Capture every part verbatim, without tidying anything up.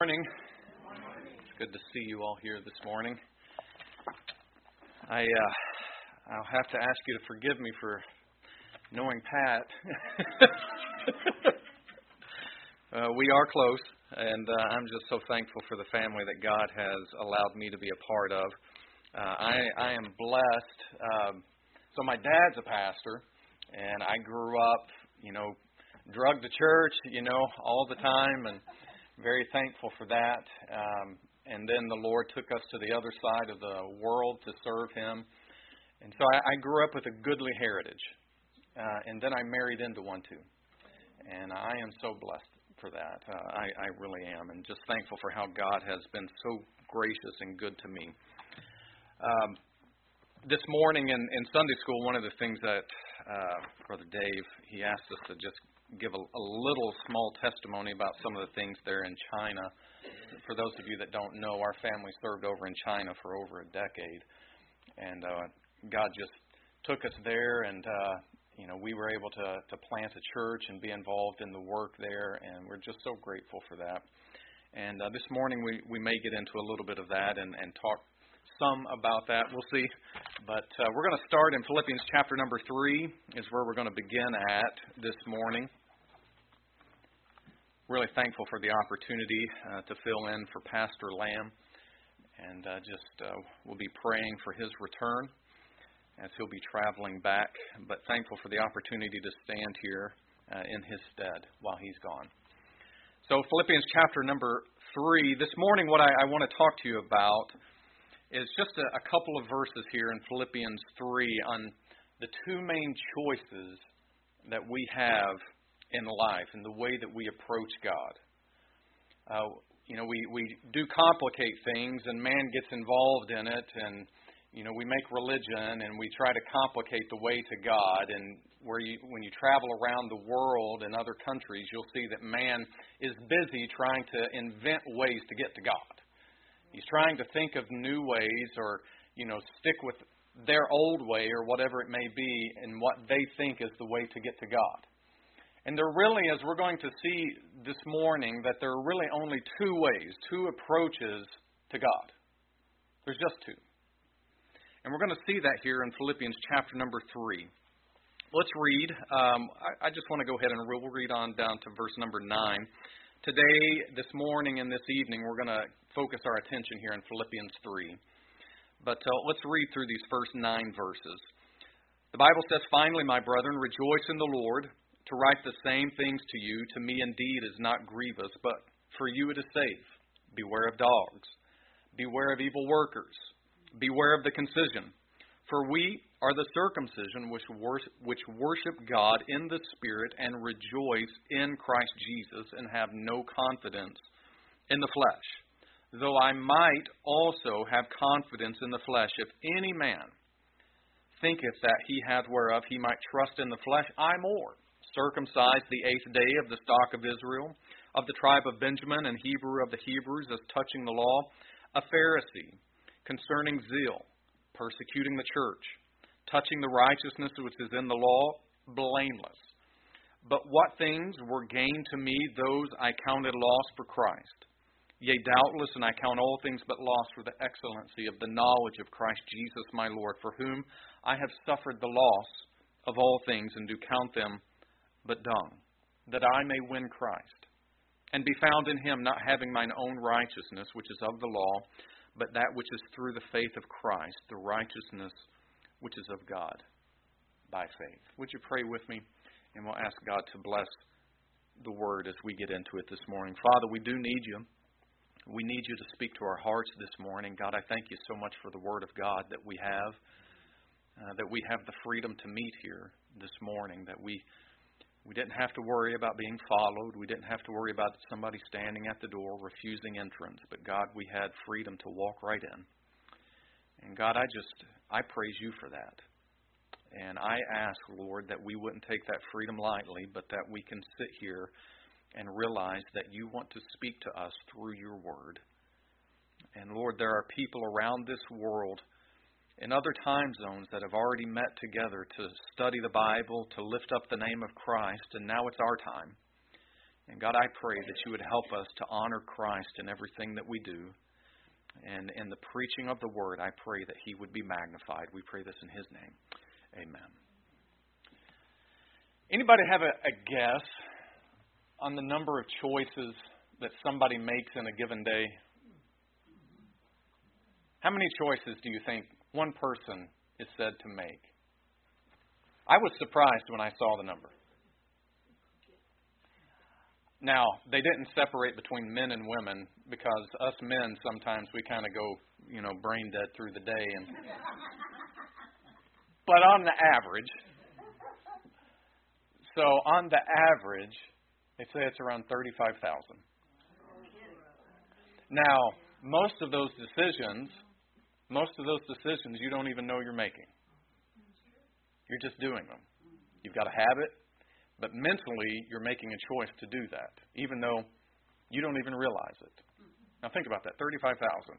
morning. It's good to see you all here this morning. I, uh, I'll have to ask you to forgive me for knowing Pat. uh, we are close, and uh, I'm just so thankful for the family that God has allowed me to be a part of. Uh, I, I am blessed. Um, so my dad's a pastor, and I grew up, you know, drugged to church, you know, all the time, and very thankful for that. Um, and then the Lord took us to the other side of the world to serve Him. And so I, I grew up with a goodly heritage. Uh, and then I married into one, too. And I am so blessed for that. Uh, I, I really am. And just thankful for how God has been so gracious and good to me. Um, this morning in, in Sunday school, one of the things that uh, Brother Dave, he asked us to just give a, a little small testimony about some of the things there in China. For those of you that don't know, our family served over in China for over a decade. And uh, God just took us there, and uh, you know, we were able to, to plant a church and be involved in the work there, and we're just so grateful for that. And uh, this morning we, we may get into a little bit of that and, and talk some about that. We'll see. But uh, we're going to start in Philippians chapter number three is where we're going to begin at this morning. Really thankful for the opportunity uh, to fill in for Pastor Lamb. And uh, just uh, we'll be praying for his return as he'll be traveling back. But thankful for the opportunity to stand here uh, in his stead while he's gone. So Philippians chapter number three. This morning what I, I want to talk to you about is just a, a couple of verses here in Philippians three on the two main choices that we have in life and the way that we approach God. Uh, you know, we, we do complicate things, and man gets involved in it, and, you know, we make religion, and we try to complicate the way to God. And where you, when you travel around the world and other countries, you'll see that man is busy trying to invent ways to get to God. He's trying to think of new ways, or, you know, stick with their old way or whatever it may be, and what they think is the way to get to God. And there really, as we're going to see this morning, that there are really only two ways, two approaches to God. There's just two. And we're going to see that here in Philippians chapter number three. Let's read. Um, I, I just want to go ahead and we'll read on down to verse number nine. Today, this morning, and this evening, we're going to focus our attention here in Philippians three. But uh, let's read through these first nine verses. The Bible says, "Finally, my brethren, rejoice in the Lord. To write the same things to you, to me indeed is not grievous, but for you it is safe. Beware of dogs. Beware of evil workers. Beware of the concision. For we are the circumcision which worship, which worship God in the Spirit and rejoice in Christ Jesus and have no confidence in the flesh. Though I might also have confidence in the flesh, if any man thinketh that he hath whereof he might trust in the flesh, I more. Circumcised the eighth day of the stock of Israel, of the tribe of Benjamin, and Hebrew of the Hebrews, as touching the law, a Pharisee, concerning zeal, persecuting the church, touching the righteousness which is in the law, blameless. But what things were gained to me, those I counted loss for Christ. Yea, doubtless, and I count all things but loss for the excellency of the knowledge of Christ Jesus my Lord, for whom I have suffered the loss of all things, and do count them but dung, that I may win Christ, and be found in Him, not having mine own righteousness, which is of the law, but that which is through the faith of Christ, the righteousness which is of God by faith." Would you pray with me? And we'll ask God to bless the Word as we get into it this morning. Father, we do need You. We need You to speak to our hearts this morning. God, I thank You so much for the Word of God that we have, uh, that we have the freedom to meet here this morning, that we We didn't have to worry about being followed. We didn't have to worry about somebody standing at the door refusing entrance. But God, we had freedom to walk right in. And God, I just, I praise You for that. And I ask, Lord, that we wouldn't take that freedom lightly, but that we can sit here and realize that You want to speak to us through Your Word. And Lord, there are people around this world in other time zones that have already met together to study the Bible, to lift up the name of Christ, and now it's our time. And God, I pray that you would help us to honor Christ in everything that we do. And in the preaching of the Word, I pray that He would be magnified. We pray this in His name. Amen. Anybody have a, a guess on the number of choices that somebody makes in a given day? How many choices do you think one person is said to make? I was surprised when I saw the number. Now, they didn't separate between men and women because us men, sometimes we kind of go, you know, brain dead through the day. And But on the average, so on the average, they say it's around thirty-five thousand. Now, most of those decisions, most of those decisions you don't even know you're making. You're just doing them. You've got a habit, but mentally you're making a choice to do that, even though you don't even realize it. Now think about that, thirty-five thousand.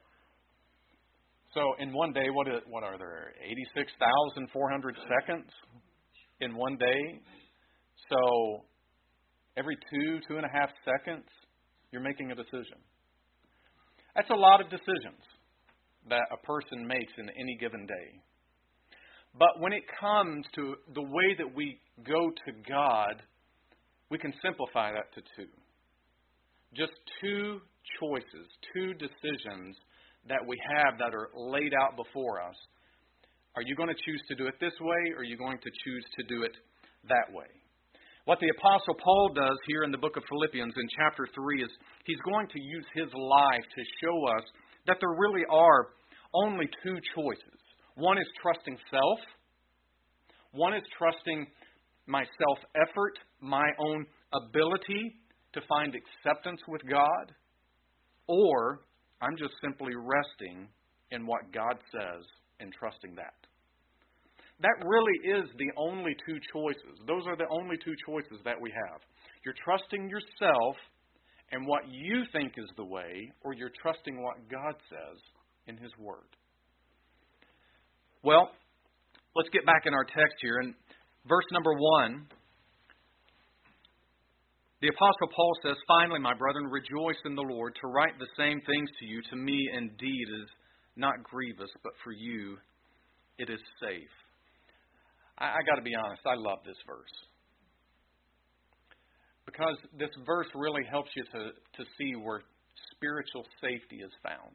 So in one day, what is, what are there? eighty-six thousand four hundred seconds in one day. So every two, two and a half seconds, you're making a decision. That's a lot of decisions that a person makes in any given day. But when it comes to the way that we go to God, we can simplify that to two. Just two choices, two decisions that we have that are laid out before us. Are you going to choose to do it this way, or are you going to choose to do it that way? What the Apostle Paul does here in the book of Philippians in chapter three is he's going to use his life to show us that there really are only two choices. One is trusting self. One is trusting my self-effort, my own ability to find acceptance with God. Or I'm just simply resting in what God says and trusting that. That really is the only two choices. Those are the only two choices that we have. You're trusting yourself and what you think is the way, or you're trusting what God says in His Word. Well, let's get back in our text here. In verse number one, the Apostle Paul says, "Finally, my brethren, rejoice in the Lord. To write the same things to you, to me indeed is not grievous, but for you it is safe." I, I got to be honest, I love this verse. Because this verse really helps you to, to see where spiritual safety is found.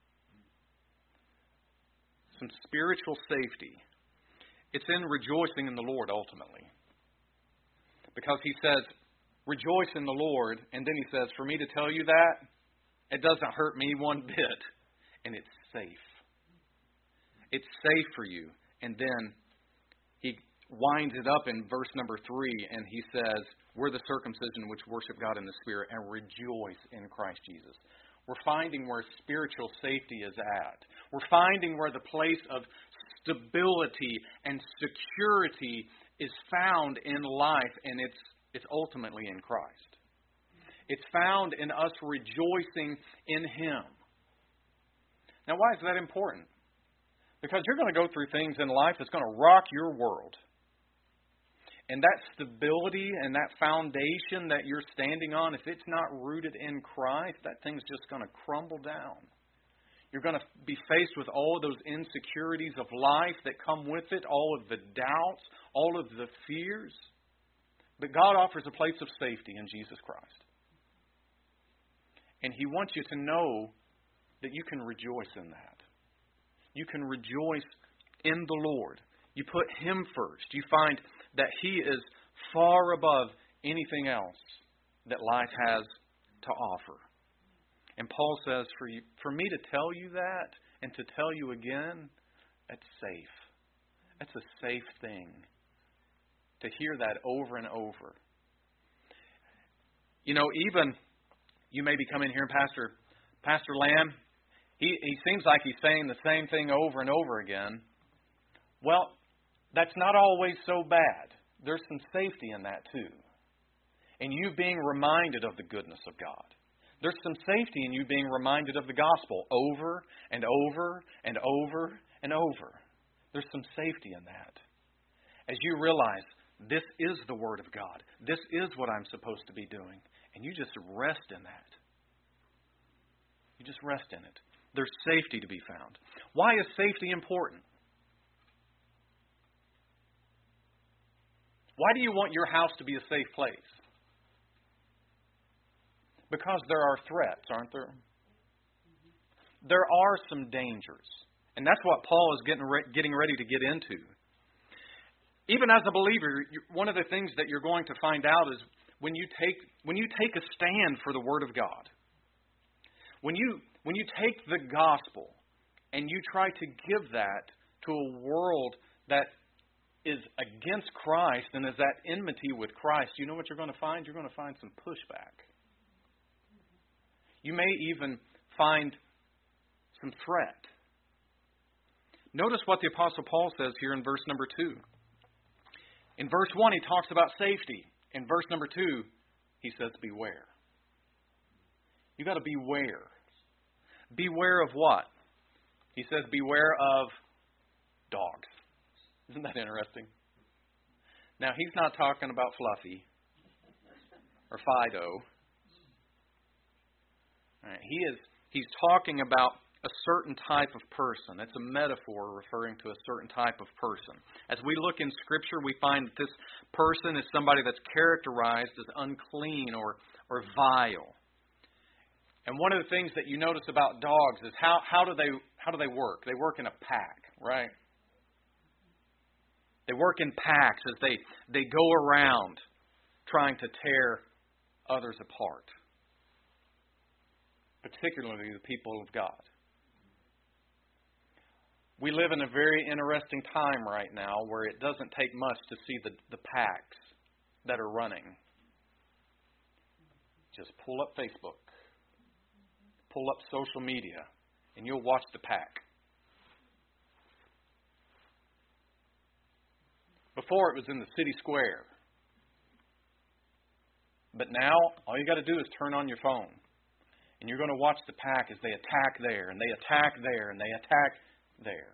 Some spiritual safety. It's in rejoicing in the Lord ultimately. Because he says, rejoice in the Lord, and then he says, for me to tell you that, it doesn't hurt me one bit. And it's safe. It's safe for you. And then he winds it up in verse number three, and he says, we're the circumcision which worship God in the Spirit and rejoice in Christ Jesus. We're finding where spiritual safety is at. We're finding where the place of stability and security is found in life, and it's it's ultimately in Christ. It's found in us rejoicing in Him. Now, why is that important? Because you're going to go through things in life that's going to rock your world. And that stability and that foundation that you're standing on, if it's not rooted in Christ, that thing's just going to crumble down. You're going to be faced with all of those insecurities of life that come with it, all of the doubts, all of the fears. But God offers a place of safety in Jesus Christ. And He wants you to know that you can rejoice in that. You can rejoice in the Lord. You put Him first. You find that He is far above anything else that life has to offer. And Paul says, for you, for me to tell you that and to tell you again, that's safe. That's a safe thing. To hear that over and over. You know, even you may be coming here, Pastor, Pastor Lamb, he, he seems like he's saying the same thing over and over again. Well, that's not always so bad. There's some safety in that too. And you being reminded of the goodness of God. There's some safety in you being reminded of the gospel over and over and over and over. There's some safety in that. As you realize This is the Word of God. This is what I'm supposed to be doing. And you just rest in that. You just rest in it. There's safety to be found. Why is safety important? Why do you want your house to be a safe place? Because there are threats, aren't there? There are some dangers. And that's what Paul is getting re- getting ready to get into. Even as a believer, one of the things that you're going to find out is when you take when you take a stand for the Word of God, when you when you take the gospel and you try to give that to a world that is against Christ and is at enmity with Christ, you know what you're going to find? You're going to find some pushback. You may even find some threat. Notice what the Apostle Paul says here in verse number two. In verse one, he talks about safety. In verse number two, he says, beware. You've got to beware. Beware of what? He says, beware of dogs. Isn't that interesting? Now, he's not talking about Fluffy or Fido. All right, he is. He's talking about a certain type of person. It's a metaphor referring to a certain type of person. As we look in Scripture, we find that this person is somebody that's characterized as unclean or, or vile. And one of the things that you notice about dogs is how, how do they how do they work? They work in a pack, right? They work in packs as they, they go around trying to tear others apart. Particularly the people of God. We live in a very interesting time right now where it doesn't take much to see the, the packs that are running. Just pull up Facebook. Pull up social media, and you'll watch the pack. Before it was in the city square. But now, all you got to do is turn on your phone. And you're going to watch the pack as they attack there, and they attack there, and they attack there.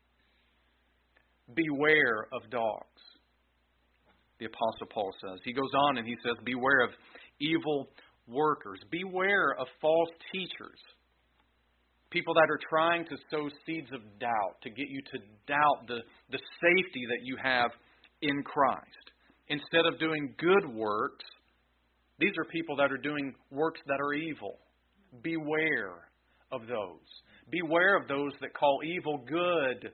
Beware of dogs, the Apostle Paul says. He goes on and he says, beware of evil workers. Beware of false teachers. People that are trying to sow seeds of doubt, to get you to doubt the, the safety that you have in Christ. Instead of doing good works, these are people that are doing works that are evil. Beware of those. Beware of those that call evil good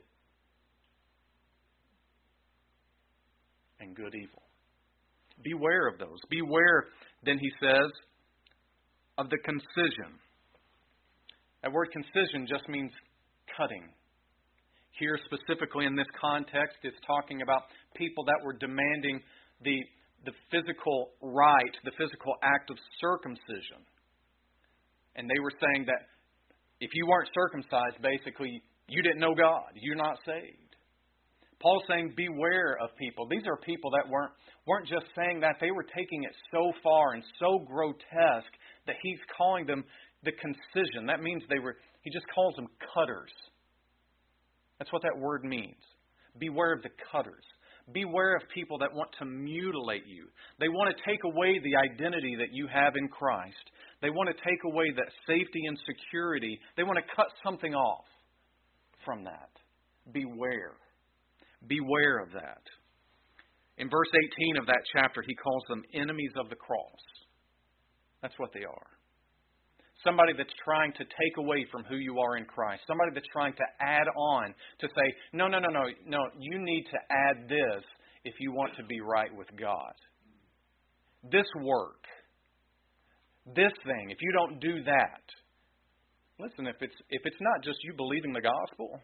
and good evil. Beware of those. Beware, then he says, of the concision. That word concision just means cutting. Here specifically in this context, it's talking about people that were demanding the, the physical rite, the physical act of circumcision. And they were saying that if you weren't circumcised, basically, you didn't know God. You're not saved. Paul's saying, beware of people. These are people that weren't, weren't just saying that. They were taking it so far and so grotesque that he's calling them the concision. That means they were, he just calls them cutters. That's what that word means. Beware of the cutters. Beware of people that want to mutilate you. They want to take away the identity that you have in Christ. They want to take away that safety and security. They want to cut something off from that. Beware. Beware of that. In verse eighteen of that chapter, he calls them enemies of the cross. That's what they are. Somebody that's trying to take away from who you are in Christ. Somebody that's trying to add on to say, no, no, no, no, no, you need to add this if you want to be right with God. This work, this thing, if you don't do that, listen, if it's if it's not just you believing the gospel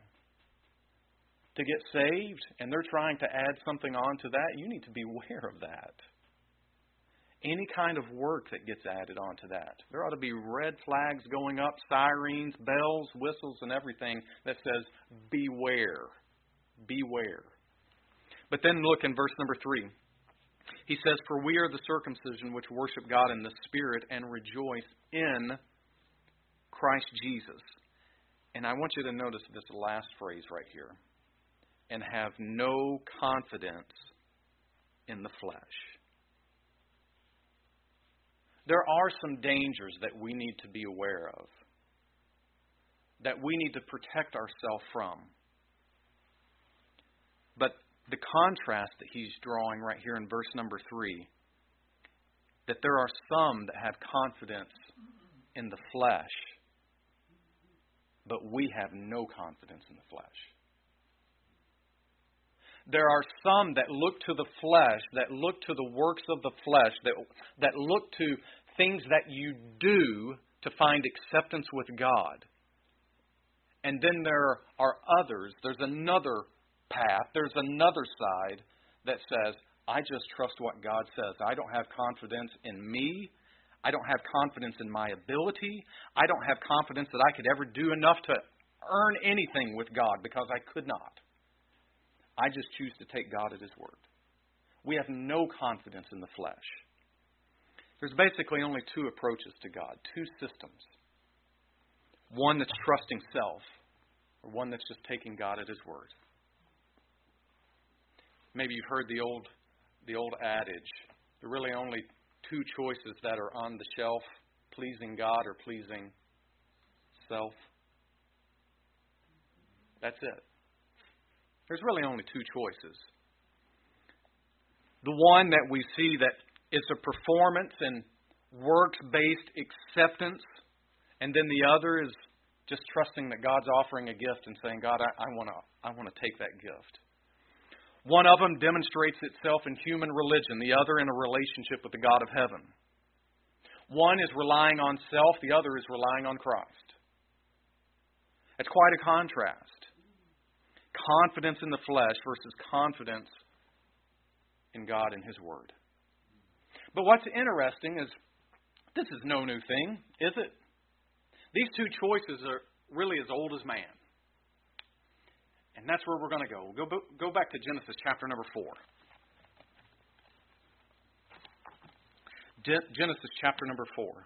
to get saved and they're trying to add something on to that, you need to be aware of that. Any kind of work that gets added onto that. There ought to be red flags going up, sirens, bells, whistles, and everything that says, beware. Beware. But then look in verse number three. He says, for we are the circumcision which worship God in the Spirit and rejoice in Christ Jesus. And I want you to notice this last phrase right here. And have no confidence in the flesh. There are some dangers that we need to be aware of, that we need to protect ourselves from. But the contrast that he's drawing right here in verse number three, that there are some that have confidence in the flesh, but we have no confidence in the flesh. There are some that look to the flesh, that look to the works of the flesh, that, that look to things that you do to find acceptance with God. And then there are others, there's another path, there's another side that says, I just trust what God says. I don't have confidence in me. I don't have confidence in my ability. I don't have confidence that I could ever do enough to earn anything with God because I could not. I just choose to take God at His word. We have no confidence in the flesh. There's basically only two approaches to God, two systems. One that's trusting self, or one that's just taking God at His word. Maybe you've heard the old the old adage, there are really only two choices that are on the shelf, pleasing God or pleasing self. That's it. There's really only two choices. The one that we see that is a performance and works-based acceptance, and then the other is just trusting that God's offering a gift and saying, God, I, I want to I want to take that gift. One of them demonstrates itself in human religion, the other in a relationship with the God of heaven. One is relying on self, the other is relying on Christ. It's quite a contrast. Confidence in the flesh versus confidence in God and His Word. But what's interesting is this is no new thing, is it? These two choices are really as old as man. And that's where we're going to go. We'll go. Go back to Genesis chapter number four. De- Genesis chapter number four.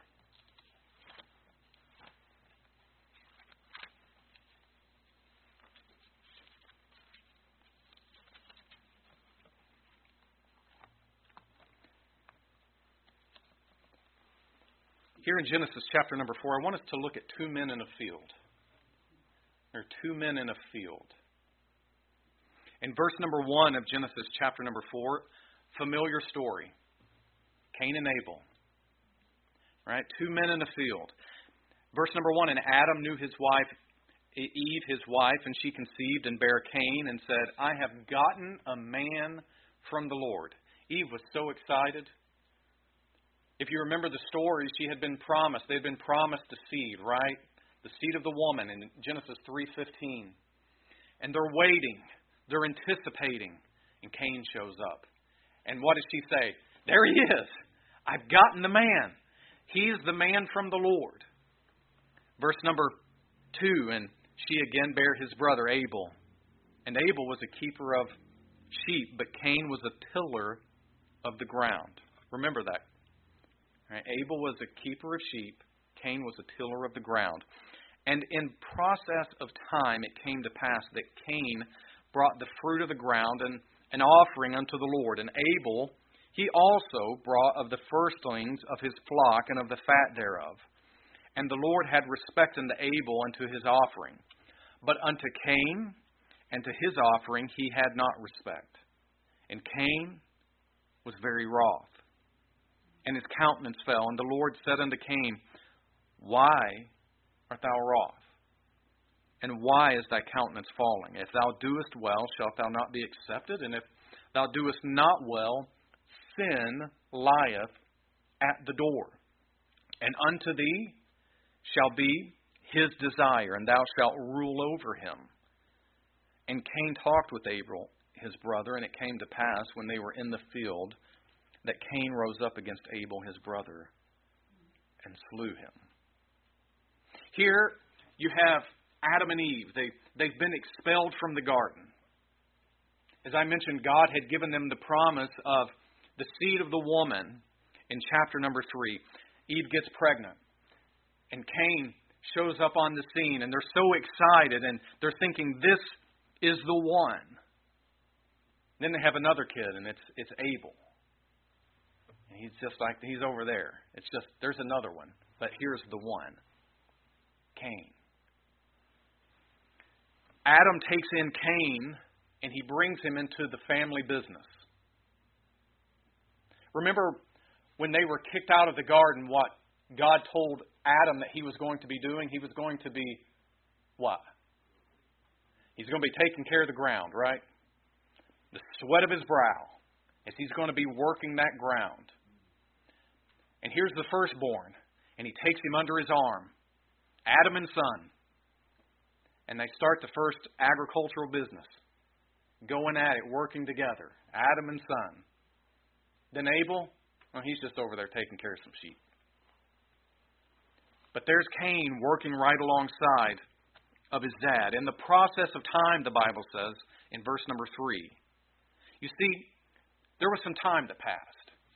Here in Genesis chapter number four, I want us to look at two men in a field. There are two men in a field. In verse number one of Genesis chapter number four, familiar story. Cain and Abel. Right? Two men in a field. Verse number one, and Adam knew his wife, Eve his wife, and she conceived and bare Cain and said, I have gotten a man from the Lord. Eve was so excited. If you remember the story, she had been promised, they had been promised a seed, right? The seed of the woman in Genesis three fifteen. And they're waiting. They're anticipating. And Cain shows up. And what does she say? There he is. I've gotten the man. He's the man from the Lord. Verse number two, and she again bare his brother Abel. And Abel was a keeper of sheep, but Cain was a tiller of the ground. Remember that. Right? Abel was a keeper of sheep. Cain was a tiller of the ground. And in process of time, it came to pass that Cain brought the fruit of the ground and an offering unto the Lord. And Abel, he also brought of the firstlings of his flock and of the fat thereof. And the Lord had respect unto Abel and to his offering. But unto Cain and to his offering he had not respect. And Cain was very wroth, and his countenance fell. And the Lord said unto Cain, Why art thou wroth? And why is thy countenance falling? If thou doest well, shalt thou not be accepted? And if thou doest not well, sin lieth at the door. And unto thee shall be his desire, and thou shalt rule over him. And Cain talked with Abel, his brother, and it came to pass, when they were in the field, that Cain rose up against Abel, his brother, and slew him. Here you have Adam and Eve. They, they've been expelled from the garden. As I mentioned, God had given them the promise of the seed of the woman in chapter number three. Eve gets pregnant, and Cain shows up on the scene, and they're so excited, and they're thinking, this is the one. Then they have another kid, and it's it's Abel. And he's just like, he's over there. It's just, there's another one. But here's the one. Cain. Adam takes in Cain, and he brings him into the family business. Remember when they were kicked out of the garden, what God told Adam that he was going to be doing? He was going to be what? He's going to be taking care of the ground, right? The sweat of his brow, as he's going to be working that ground. And here's the firstborn, and he takes him under his arm, Adam and son. And they start the first agricultural business, going at it, working together, Adam and son. Then Abel, well, he's just over there taking care of some sheep. But there's Cain working right alongside of his dad. In the process of time, the Bible says, in verse number three, you see, there was some time that passed.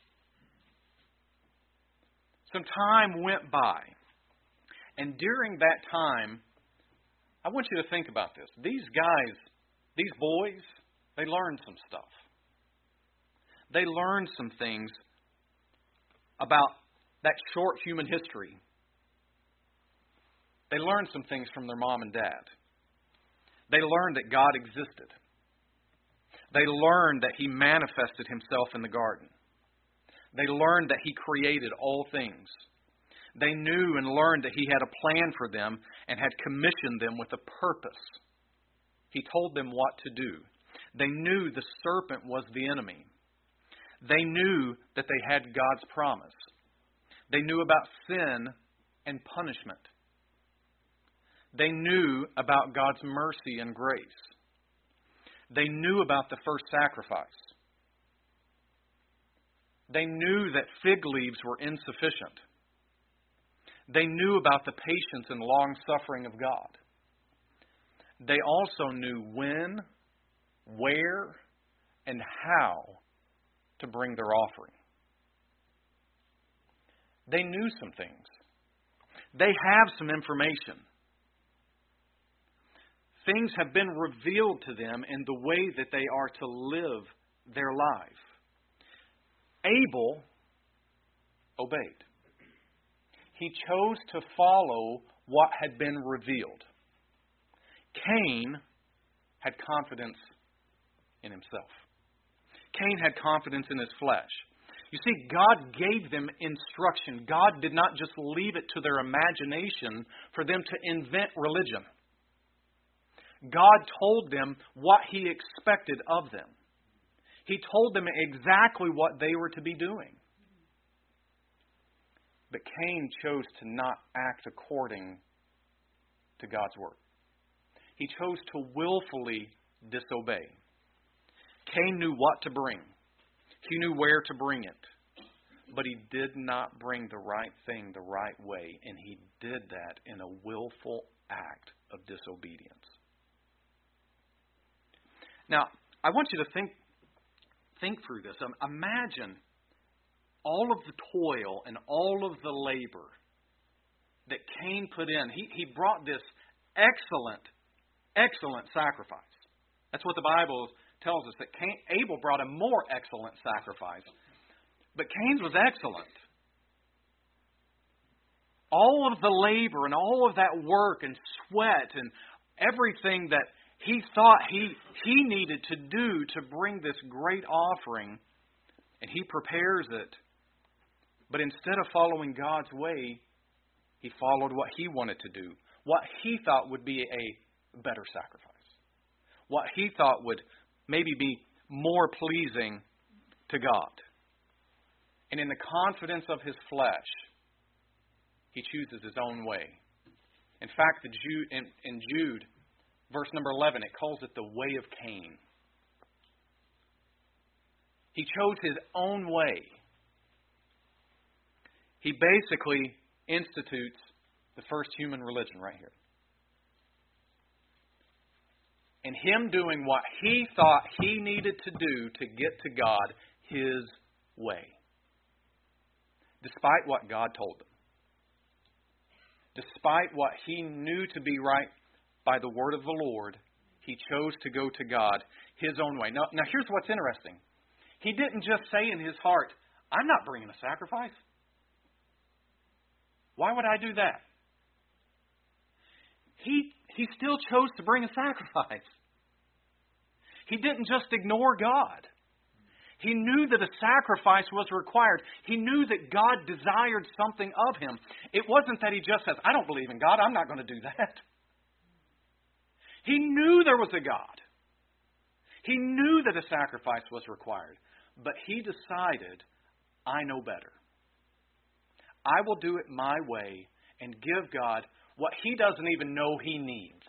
Some time went by. And during that time, I want you to think about this. These guys, these boys, they learned some stuff. They learned some things about that short human history. They learned some things from their mom and dad. They learned that God existed. They learned that He manifested Himself in the garden. They learned that He created all things. They knew and learned that He had a plan for them and had commissioned them with a purpose. He told them what to do. They knew the serpent was the enemy. They knew that they had God's promise. They knew about sin and punishment. They knew about God's mercy and grace. They knew about the first sacrifice. They knew that fig leaves were insufficient. They knew about the patience and long-suffering of God. They also knew when, where, and how to bring their offering. They knew some things. They have some information. Things have been revealed to them in the way that they are to live their life. Abel obeyed. He chose to follow what had been revealed. Cain had confidence in himself. Cain had confidence in his flesh. You see, God gave them instruction. God did not just leave it to their imagination for them to invent religion. God told them what He expected of them. He told them exactly what they were to be doing. But Cain chose to not act according to God's word. He chose to willfully disobey. Cain knew what to bring. He knew where to bring it. But he did not bring the right thing the right way. And he did that in a willful act of disobedience. Now, I want you to think think through this. Um, imagine all of the toil and all of the labor that Cain put in. He, he brought this excellent, excellent sacrifice. That's what the Bible tells us, that Cain, Abel brought a more excellent sacrifice. But Cain's was excellent. All of the labor and all of that work and sweat and everything that he thought he he needed to do to bring this great offering, and he prepares it. But instead of following God's way, he followed what he wanted to do, what he thought would be a better sacrifice, what he thought would maybe be more pleasing to God. And in the confidence of his flesh, he chooses his own way. In fact, the Jude, in, in Jude, verse number eleven, it calls it the way of Cain. He chose his own way. He basically institutes the first human religion right here. And him doing what he thought he needed to do to get to God his way. Despite what God told him. Despite what he knew to be right by the word of the Lord, He chose to go to God his own way. Now, now here's what's interesting. He didn't just say in his heart, I'm not bringing a sacrifice. Why would I do that? He, he still chose to bring a sacrifice. He didn't just ignore God. He knew that a sacrifice was required. He knew that God desired something of him. It wasn't that he just says, I don't believe in God, I'm not going to do that. He knew there was a God. He knew that a sacrifice was required. But he decided, I know better. I will do it my way and give God what he doesn't even know he needs.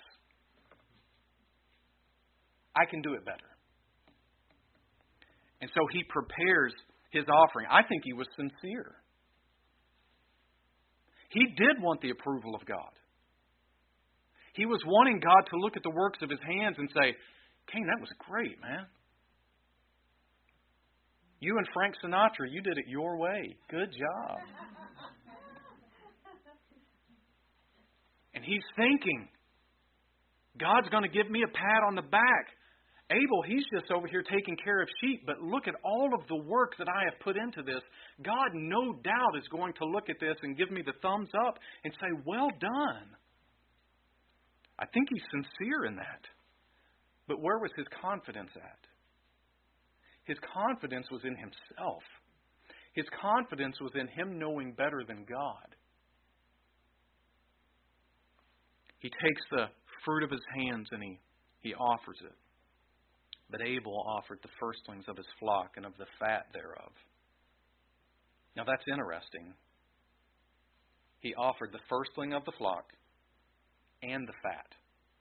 I can do it better. And so he prepares his offering. I think he was sincere. He did want the approval of God. He was wanting God to look at the works of his hands and say, Cain, that was great, man. You and Frank Sinatra, you did it your way. Good job. And he's thinking, God's going to give me a pat on the back. Abel, he's just over here taking care of sheep, but look at all of the work that I have put into this. God, no doubt, is going to look at this and give me the thumbs up and say, well done. I think he's sincere in that. But where was his confidence at? His confidence was in himself. His confidence was in him knowing better than God. He takes the fruit of his hands and he, he offers it. But Abel offered the firstlings of his flock and of the fat thereof. Now that's interesting. He offered the firstling of the flock and the fat.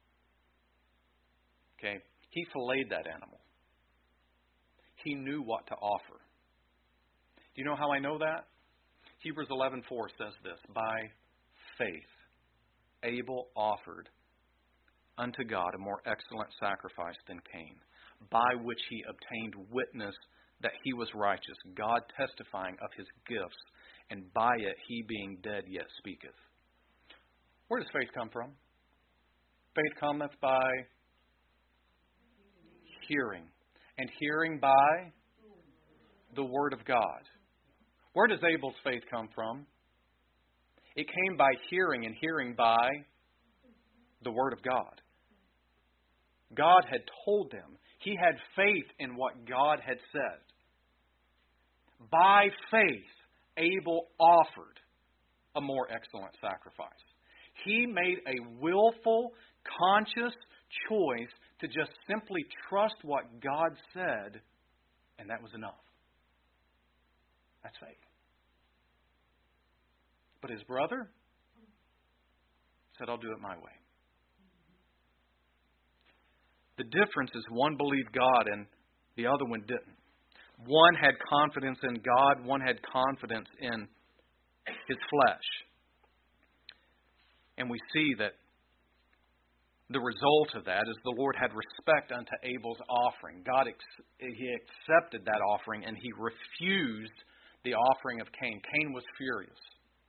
Okay? He filleted that animal. He knew what to offer. Do you know how I know that? Hebrews eleven four says this, by faith Abel offered unto God a more excellent sacrifice than Cain, by which he obtained witness that he was righteous, God testifying of his gifts, and by it he being dead yet speaketh. Where does faith come from? Faith cometh by hearing, and hearing by the Word of God. Where does Abel's faith come from? It came by hearing, and hearing by the Word of God. God had told them. He had faith in what God had said. By faith, Abel offered a more excellent sacrifice. He made a willful, conscious choice to just simply trust what God said, and that was enough. That's faith. But his brother said, I'll do it my way. The difference is one believed God and the other one didn't. One had confidence in God, one had confidence in his flesh. And we see that the result of that is the Lord had respect unto Abel's offering. God, he accepted that offering and he refused the offering of Cain. Cain was furious.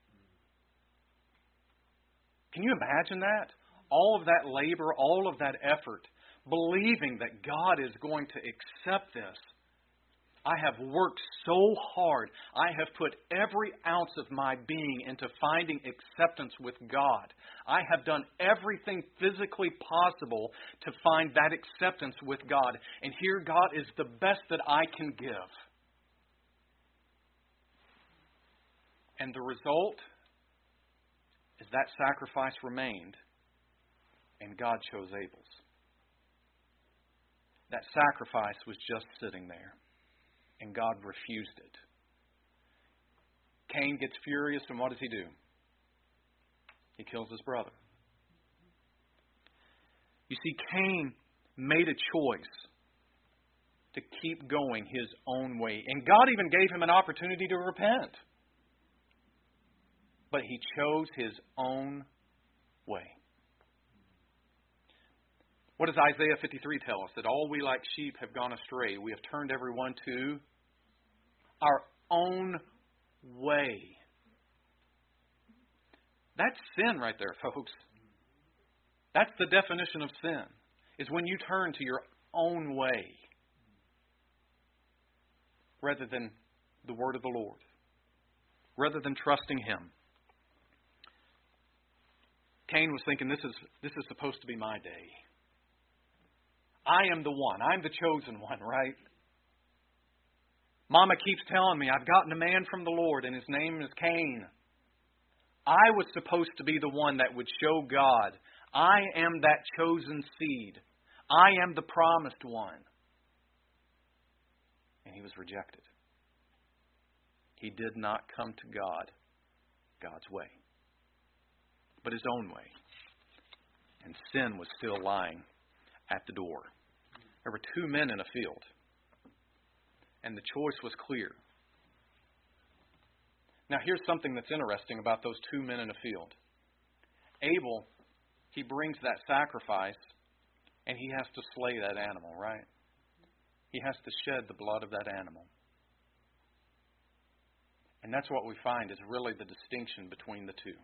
Can you imagine that? All of that labor, all of that effort, believing that God is going to accept this. I have worked so hard. I have put every ounce of my being into finding acceptance with God. I have done everything physically possible to find that acceptance with God. And here God is the best that I can give. And the result is that sacrifice remained, and God chose Abel's. That sacrifice was just sitting there, and God refused it. Cain gets furious, and what does he do? He kills his brother. You see, Cain made a choice to keep going his own way, and God even gave him an opportunity to repent. But he chose his own way. What does Isaiah fifty-three tell us? That all we like sheep have gone astray. We have turned everyone to our own way. That's sin right there, folks. That's the definition of sin. is when you turn to your own way rather than the word of the Lord, rather than trusting Him. Cain was thinking, this is, this is supposed to be my day. I am the one. I'm the chosen one, right? Mama keeps telling me I've gotten a man from the Lord and his name is Cain. I was supposed to be the one that would show God, I am that chosen seed. I am the promised one. And he was rejected. He did not come to God God's way, but his own way. And sin was still lying at the door. There were two men in a field, and the choice was clear. Now, here's something that's interesting about those two men in a field. Abel, he brings that sacrifice, and he has to slay that animal, right? He has to shed the blood of that animal. And that's what we find is really the distinction between the two.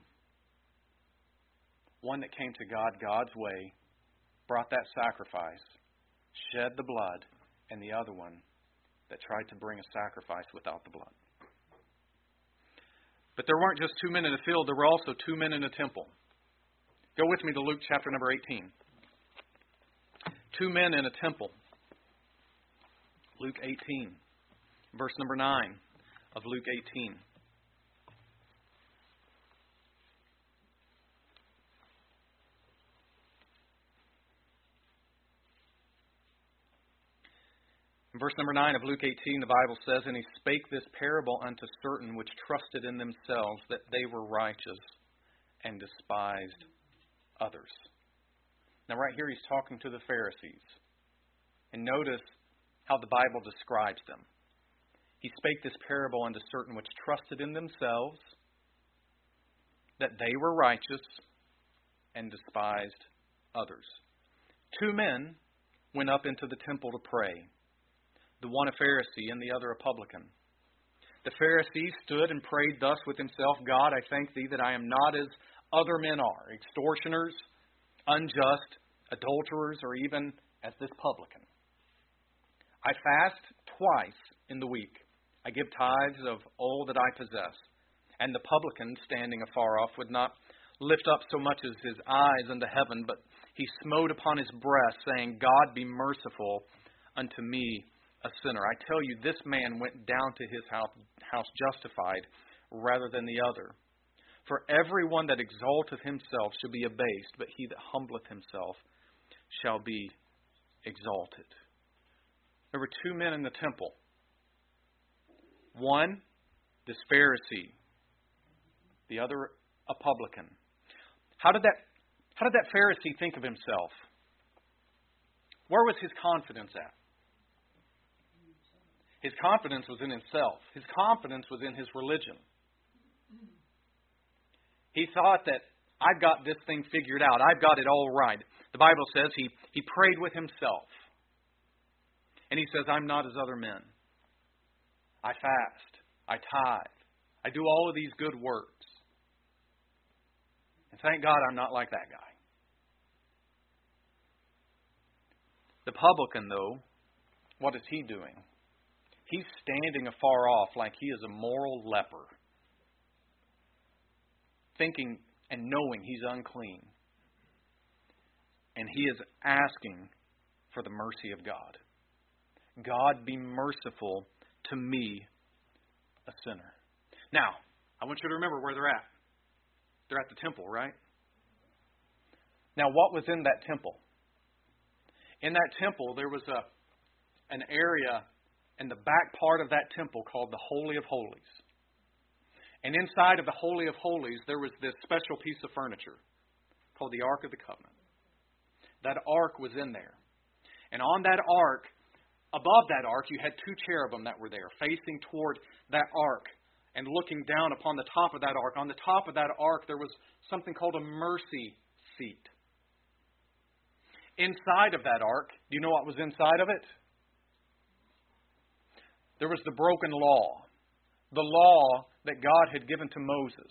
One that came to God God's way, brought that sacrifice, shed the blood, and the other one that tried to bring a sacrifice without the blood. But there weren't just two men in a field, there were also two men in a temple. Go with me to Luke chapter number eighteen. Two men in a temple. Luke eighteen, verse number nine of Luke eighteen. In verse number nine of Luke eighteen, the Bible says, "And he spake this parable unto certain which trusted in themselves that they were righteous and despised others." Now right here he's talking to the Pharisees. And notice how the Bible describes them. He spake this parable unto certain which trusted in themselves that they were righteous and despised others. Two men went up into the temple to pray. The one a Pharisee and the other a publican. The Pharisee stood and prayed thus with himself, "God, I thank thee that I am not as other men are, extortioners, unjust, adulterers, or even as this publican. I fast twice in the week. I give tithes of all that I possess." And the publican, standing afar off, would not lift up so much as his eyes unto heaven, but he smote upon his breast, saying, "God, be merciful unto me, a sinner." I tell you, this man went down to his house, house justified rather than the other. For everyone that exalteth himself shall be abased, but he that humbleth himself shall be exalted. There were two men in the temple. One, this Pharisee. The other, a publican. How did that, how did that Pharisee think of himself? Where was his confidence at? His confidence was in himself. His confidence was in his religion. He thought that, I've got this thing figured out. I've got it all right. The Bible says he, he prayed with himself. And he says, "I'm not as other men. I fast. I tithe. I do all of these good works. And thank God I'm not like that guy." The publican, though, what is he doing? He's standing afar off like he is a moral leper, thinking and knowing he's unclean. And he is asking for the mercy of God. "God, be merciful to me, a sinner." Now, I want you to remember where they're at. They're at the temple, right? Now, what was in that temple? In that temple, there was a an area in the back part of that temple called the Holy of Holies. And inside of the Holy of Holies, there was this special piece of furniture called the Ark of the Covenant. That ark was in there. And on that ark, above that ark, you had two cherubim that were there, facing toward that ark and looking down upon the top of that ark. On the top of that ark, there was something called a mercy seat. Inside of that ark, do you know what was inside of it? There was the broken law. The law that God had given to Moses.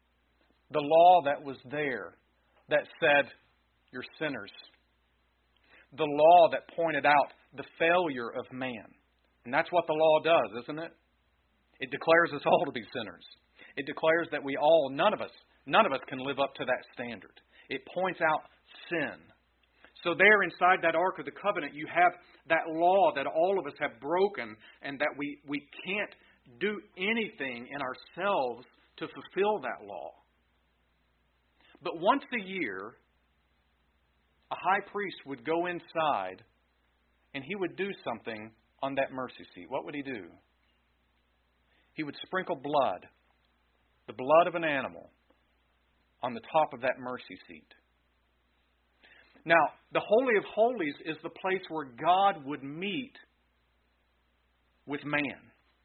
The law that was there that said, "You're sinners. the law that pointed out the failure of man. And that's what the law does, isn't it? It declares us all to be sinners. It declares that we all, none of us, none of us can live up to that standard. It points out sin. So there inside that Ark of the Covenant, you have that law that all of us have broken and that we, we can't do anything in ourselves to fulfill that law. But once a year, a high priest would go inside and he would do something on that mercy seat. What would he do? He would sprinkle blood, the blood of an animal, on the top of that mercy seat. Now, the Holy of Holies is the place where God would meet with man.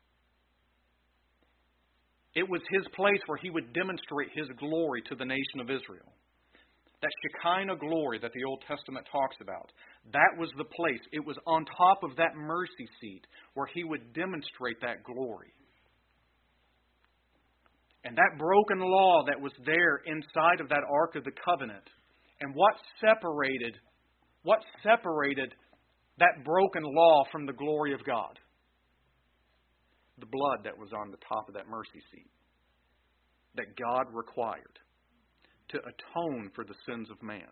It was His place where He would demonstrate His glory to the nation of Israel. That Shekinah glory that the Old Testament talks about, that was the place. It was on top of that mercy seat where He would demonstrate that glory. And that broken law that was there inside of that Ark of the Covenant, and what separated, what separated that broken law from the glory of God? The blood that was on the top of that mercy seat that God required to atone for the sins of man.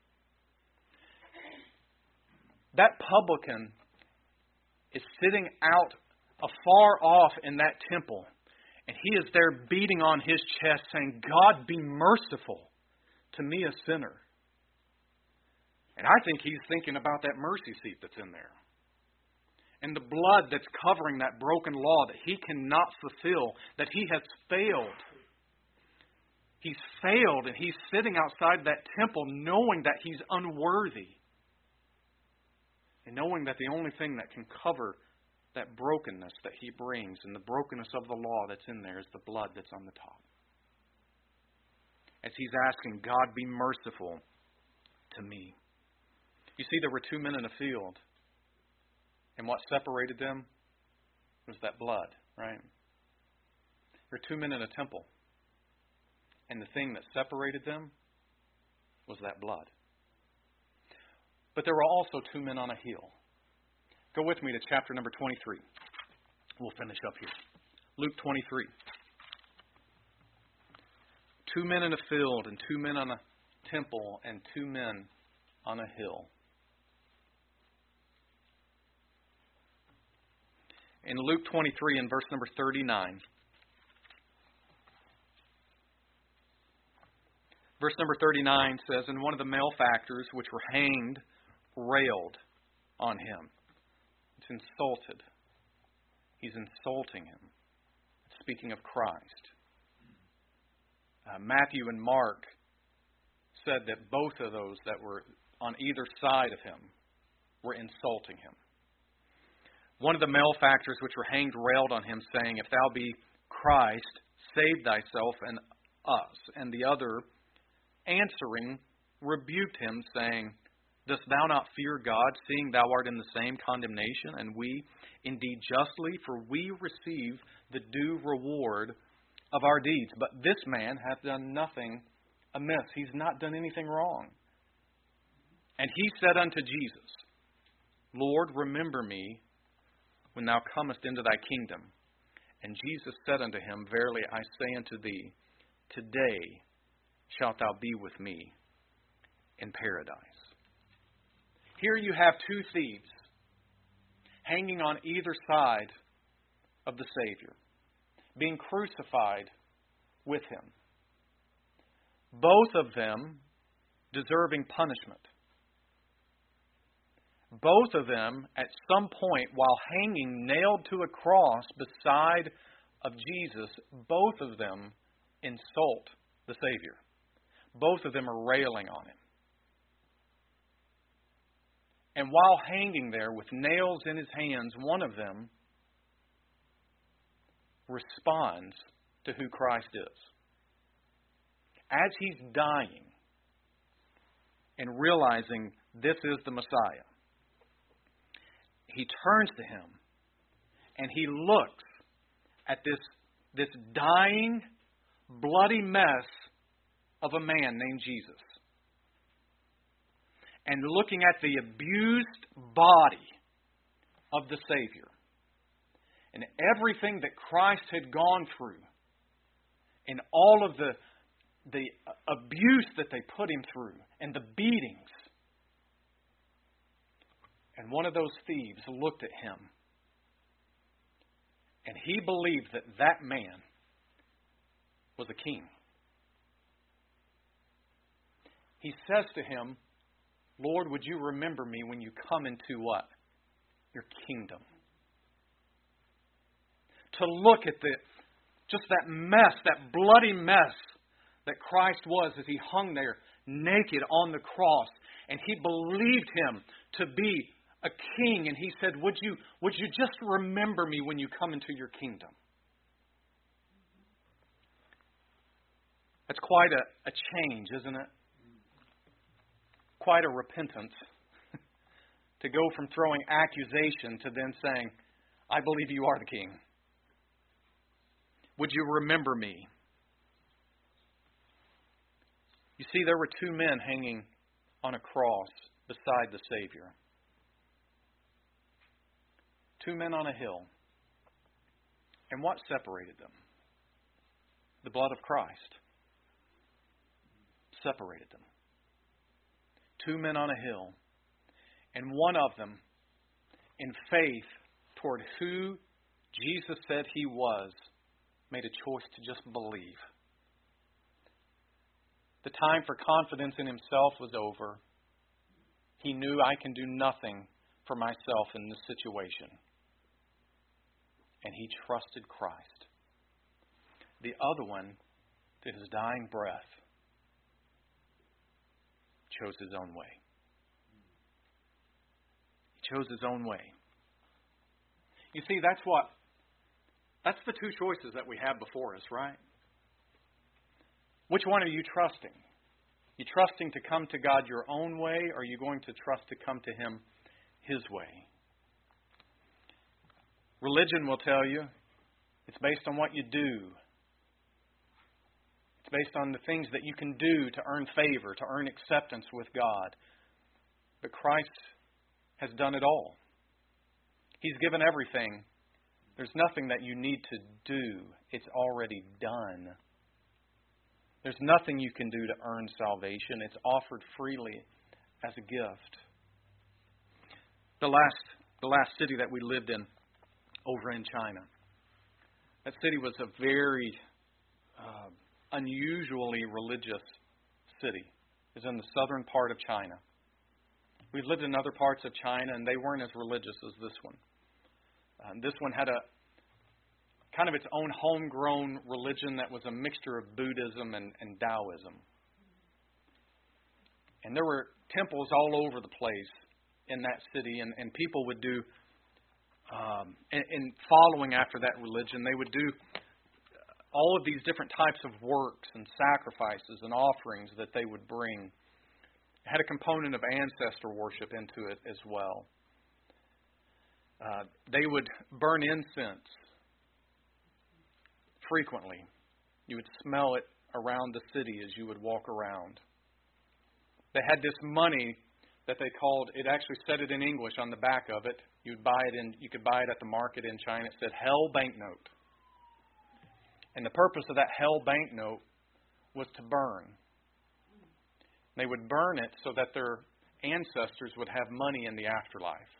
That publican is sitting out afar off in that temple, and he is there beating on his chest saying, God, be merciful to me, a sinner. And I think he's thinking about that mercy seat that's in there. And the blood that's covering that broken law that he cannot fulfill, that he has failed. He's failed, and he's sitting outside that temple knowing that he's unworthy. And knowing that the only thing that can cover that brokenness that he brings and the brokenness of the law that's in there is the blood that's on the top. As he's asking, God, be merciful to me. You see, there were two men in a field. And what separated them was that blood, right? There were two men in a temple. And the thing that separated them was that blood. But there were also two men on a hill. Go with me to chapter number twenty-three. We'll finish up here. Luke twenty-three. Two men in a field, and two men on a temple, and two men on a hill. In Luke twenty-three, in verse number thirty-nine. Verse number thirty-nine says, and one of the malefactors which were hanged railed on him. It's insulted. He's insulting him. Speaking of Christ. Uh, Matthew and Mark said that both of those that were on either side of him were insulting him. One of the malefactors which were hanged railed on him, saying, if thou be Christ, save thyself and us. And the other, answering, rebuked him, saying, dost thou not fear God, seeing thou art in the same condemnation, and we indeed justly, for we receive the due reward of our deeds. But this man hath done nothing amiss. He's not done anything wrong. And he said unto Jesus, Lord, remember me when thou comest into thy kingdom. And Jesus said unto him, verily I say unto thee, today shalt thou be with me in paradise. Here you have two thieves hanging on either side of the Savior, being crucified with him. Both of them deserving punishment. Both of them, at some point, while hanging nailed to a cross beside of Jesus, both of them insult the Savior. Both of them are railing on him. And while hanging there with nails in his hands, one of them responds to who Christ is. As he's dying and realizing this is the Messiah, he turns to him and he looks at this, this dying, bloody mess of a man named Jesus. and looking at the abused body of the Savior and everything that Christ had gone through and all of the, the abuse that they put him through and the beatings. And one of those thieves looked at him, and he believed that that man was a king. He says to him, Lord, would you remember me when you come into what? Your kingdom. To look at the just that mess, that bloody mess that Christ was as he hung there naked on the cross. And he believed him to be a king. And he said, would you, would you just remember me when you come into your kingdom? That's quite a, a change, isn't it? Quite a repentance to go from throwing accusation to then saying, I believe you are the king. Would you remember me? You see, there were two men hanging on a cross beside the Savior. Two men on a hill. And what separated them? The blood of Christ separated them. Two men on a hill. And one of them, in faith toward who Jesus said he was, made a choice to just believe. The time for confidence in himself was over. He knew, I can do nothing for myself in this situation. And he trusted Christ. The other one, to his dying breath, chose his own way. He chose his own way. You see, that's what That's the two choices that we have before us, right? Which one are you trusting? You trusting to come to God your own way, or are you going to trust to come to Him His way? Religion will tell you it's based on what you do. It's based on the things that you can do to earn favor, to earn acceptance with God. But Christ has done it all. He's given everything. There's nothing that you need to do. It's already done. There's nothing you can do to earn salvation. It's offered freely as a gift. The last, the last city that we lived in over in China, that city was a very uh, unusually religious city. It was in the southern part of China. We've lived in other parts of China, and they weren't as religious as this one. Uh, this one had a kind of its own homegrown religion that was a mixture of Buddhism and, and Taoism. And there were temples all over the place in that city, and, and people would do, um, in, in following after that religion, they would do all of these different types of works and sacrifices and offerings that they would bring. It had a component of ancestor worship into it as well. Uh, they would burn incense frequently. You would smell it around the city as you would walk around. They had this money that they called, it actually said it in English on the back of it. You'd buy it in, you could buy it at the market in China. It said Hell Banknote. And the purpose of that Hell Banknote was to burn. They would burn it so that their ancestors would have money in the afterlife.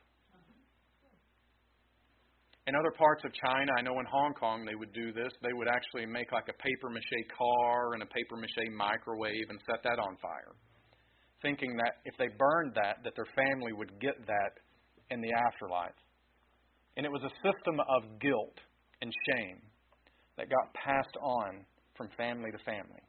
In other parts of China, I know in Hong Kong they would do this. They would actually make like a papier-mâché car and a papier-mâché microwave and set that on fire, thinking that if they burned that, that their family would get that in the afterlife. And it was a system of guilt and shame that got passed on from family to family.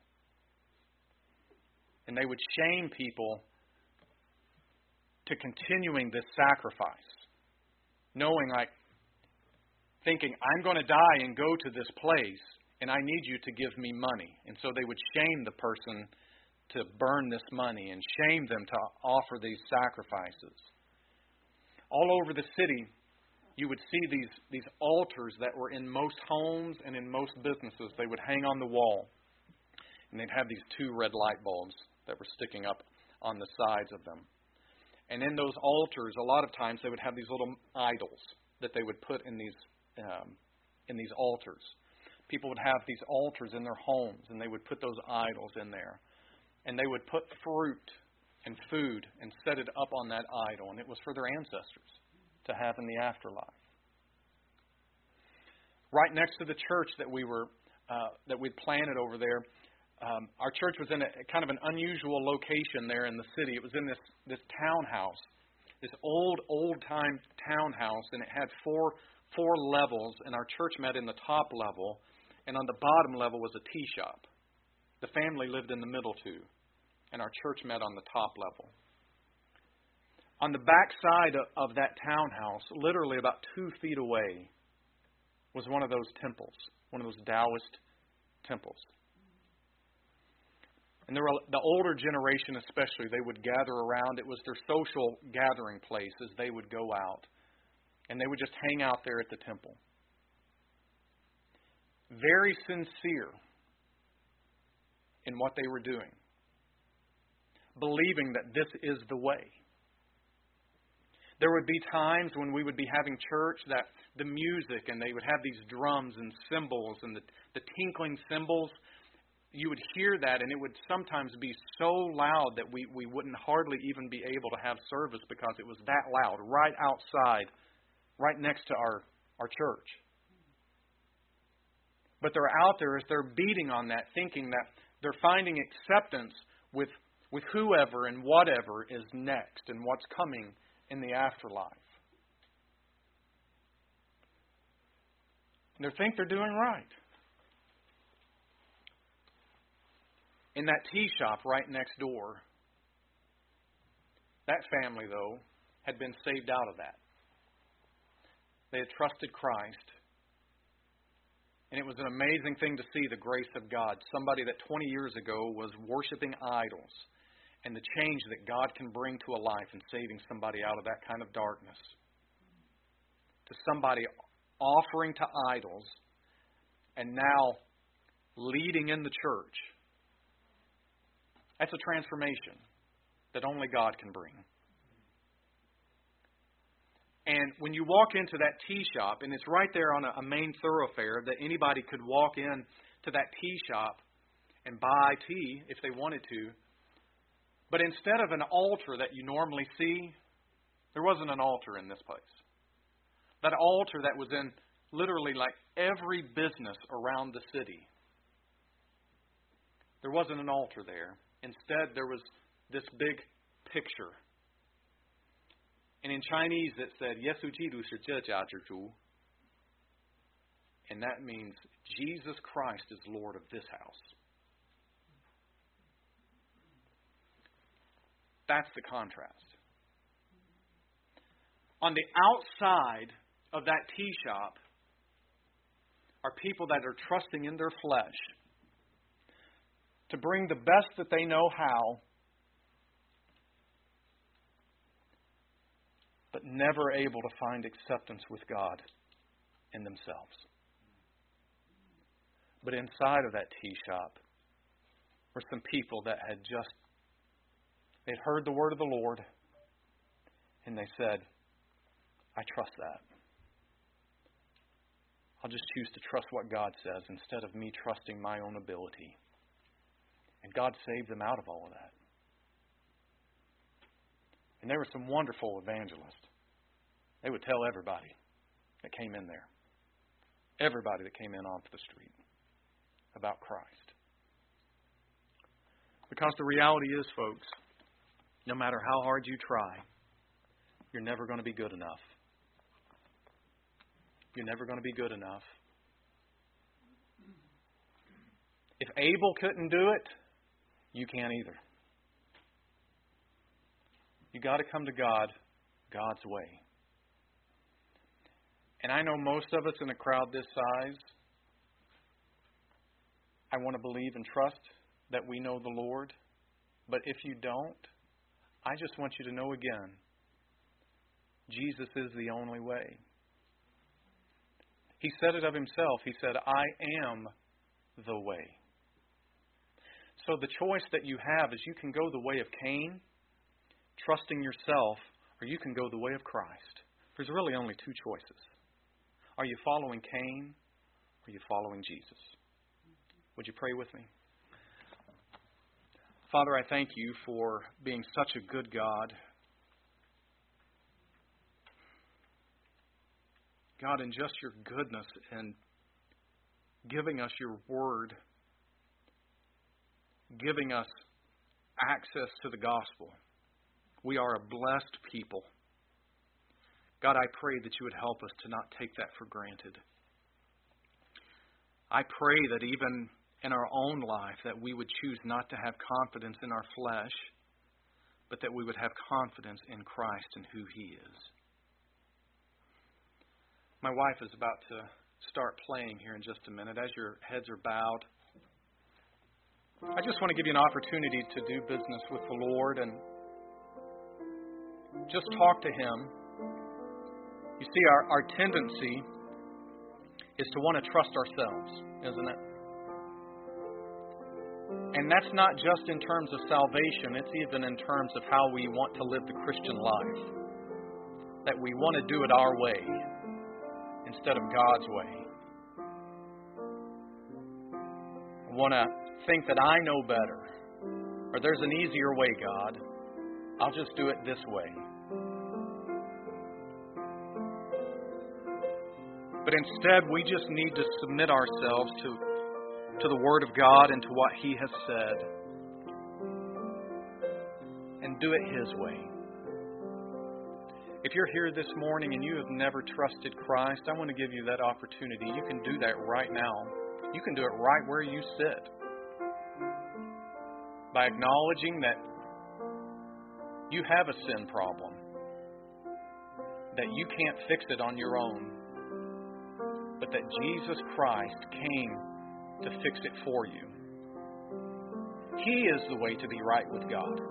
And they would shame people to continuing this sacrifice, knowing like, thinking, I'm going to die and go to this place, and I need you to give me money. And so they would shame the person to burn this money and shame them to offer these sacrifices. All over the city, you would see these, these altars that were in most homes and in most businesses. They would hang on the wall, and they'd have these two red light bulbs that were sticking up on the sides of them. And in those altars, a lot of times they would have these little idols that they would put in these um, in these altars. People would have these altars in their homes, and they would put those idols in there. And they would put fruit and food and set it up on that idol, and it was for their ancestors to have in the afterlife. Right next to the church that we were uh, that we'd planted over there, um, our church was in a kind of an unusual location there in the city. It was in this this townhouse, this old old time townhouse, and it had four four levels. And our church met in the top level, and on the bottom level was a tea shop. The family lived in the middle too, and our church met on the top level. On the back side of that townhouse, literally about two feet away, was one of those temples, one of those Taoist temples. And there were, the older generation especially, they would gather around. It was their social gathering place as they would go out. And they would just hang out there at the temple. Very sincere in what they were doing. Believing that this is the way. There would be times when we would be having church that the music, and they would have these drums and cymbals and the, the tinkling cymbals, you would hear that, and it would sometimes be so loud that we, we wouldn't hardly even be able to have service because it was that loud, right outside, right next to our, our church. But they're out there as they're beating on that, thinking that they're finding acceptance with, with whoever and whatever is next and what's coming in the afterlife. And they think they're doing right. In that tea shop right next door, that family, though, had been saved out of that. They had trusted Christ. And it was an amazing thing to see the grace of God. Somebody that twenty years ago was worshiping idols, and the change that God can bring to a life in saving somebody out of that kind of darkness. To somebody offering to idols and now leading in the church. That's a transformation that only God can bring. And when you walk into that tea shop, and it's right there on a, a main thoroughfare that anybody could walk in to that tea shop and buy tea if they wanted to. But instead of an altar that you normally see, there wasn't an altar in this place. That altar that was in literally like every business around the city. There wasn't an altar there. Instead, there was this big picture. And in Chinese it said, Yesu Jidu shi zhe jia zhi zhu. And that means Jesus Christ is Lord of this house. That's the contrast. On the outside of that tea shop are people that are trusting in their flesh to bring the best that they know how, but never able to find acceptance with God in themselves. But inside of that tea shop were some people that had just They'd heard the word of the Lord, and they said, I trust that. I'll just choose to trust what God says instead of me trusting my own ability. And God saved them out of all of that. And there were some wonderful evangelists. They would tell everybody that came in there, everybody that came in onto the street, about Christ. Because the reality is, folks, no matter how hard you try, you're never going to be good enough. You're never going to be good enough. If Abel couldn't do it, you can't either. You got to come to God God's way. And I know most of us in a crowd this size, I want to believe and trust that we know the Lord. But if you don't, I just want you to know again, Jesus is the only way. He said it of himself. He said, I am the way. So the choice that you have is you can go the way of Cain, trusting yourself, or you can go the way of Christ. There's really only two choices. Are you following Cain, or are you following Jesus? Would you pray with me? Father, I thank you for being such a good God. God, in just your goodness and giving us your word, giving us access to the gospel. We are a blessed people. God, I pray that you would help us to not take that for granted. I pray that even in our own life that we would choose not to have confidence in our flesh, but that we would have confidence in Christ and who He is. My wife is about to start playing here in just a minute. As your heads are bowed, I just want to give you an opportunity to do business with the Lord and just talk to Him. You see, our, our tendency is to want to trust ourselves, isn't it? And that's not just in terms of salvation, it's even in terms of how we want to live the Christian life. That we want to do it our way instead of God's way. I want to think that I know better, or there's an easier way, God. I'll just do it this way. But instead, we just need to submit ourselves to, to the Word of God and to what He has said, and do it His way. If you're here this morning and you have never trusted Christ, I want to give you that opportunity. You can do that right now. You can do it right where you sit. By acknowledging that you have a sin problem, that you can't fix it on your own, but that Jesus Christ came to fix it for you. He is the way to be right with God.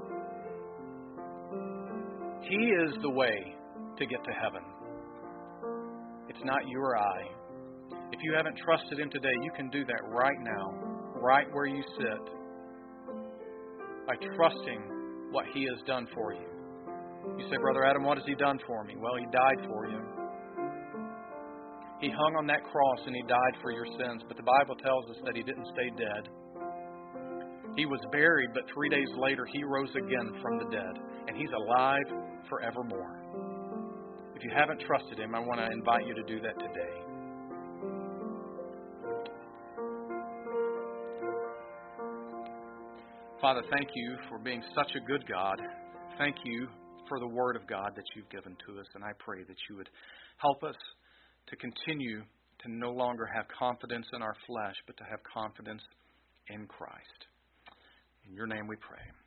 He is the way to get to heaven. It's not you or I. If you haven't trusted Him today, you can do that right now, right where you sit, by trusting what He has done for you. You say, Brother Adam, what has He done for me? Well, He died for you. He hung on that cross and He died for your sins, but the Bible tells us that He didn't stay dead. He was buried, but three days later He rose again from the dead, and He's alive forevermore. If you haven't trusted Him, I want to invite you to do that today. Father, thank you for being such a good God. Thank you for the Word of God that you've given to us, and I pray that you would help us to continue to no longer have confidence in our flesh, but to have confidence in Christ. In your name we pray.